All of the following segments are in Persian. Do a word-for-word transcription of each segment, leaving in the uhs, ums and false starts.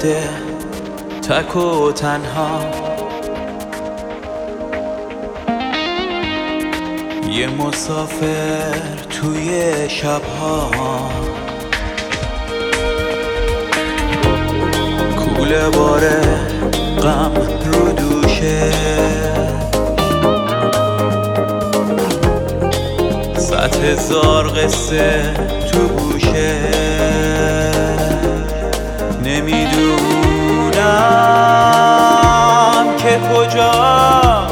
افتاده تک و تنها، یه مسافر توی شبها، کوله باره غم رو دوشه، صد هزار قصه تو گوشه، نمیدونم که کجا،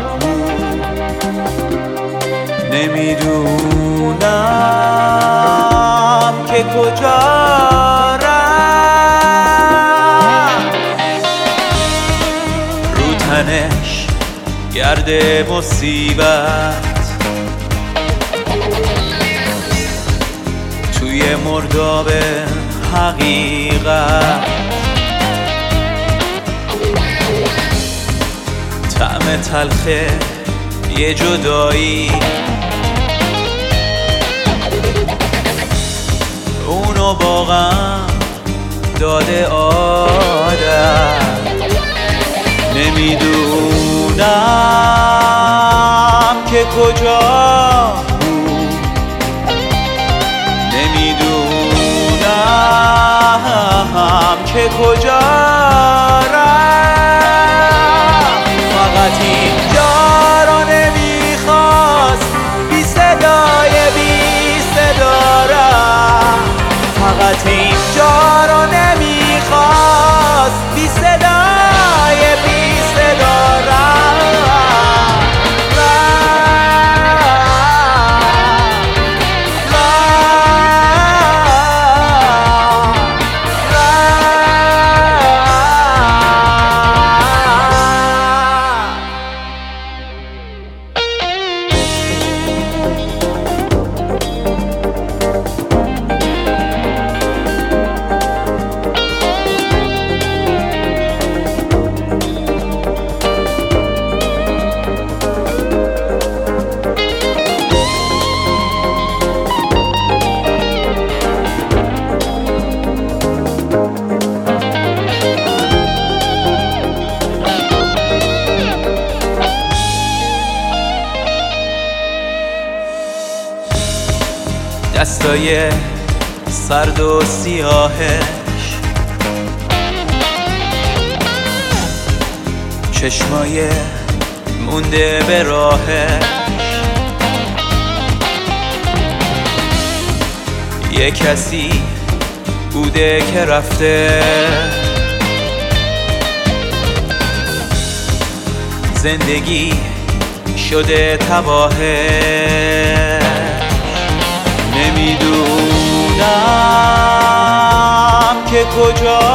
نمیدونم که کجا رفت، رو تنش گرد مصیبت، توی مرداب حقیقت، طعم تلخه یه جدایی، اونو با غم داده عادت، نمیدونم که کجا بود، نمیدونم که کجا رفت، فقط اینجا رو نمیخواست بی صدای بی صدا رفت، فقط اینجا رو نمیخواست بی صدای بی صدا رفت، دستای سرد و سیاهش، چشمای مونده به راهش، یه کسی بوده که رفته، زندگی شده تباهه، نمیدونم که کجا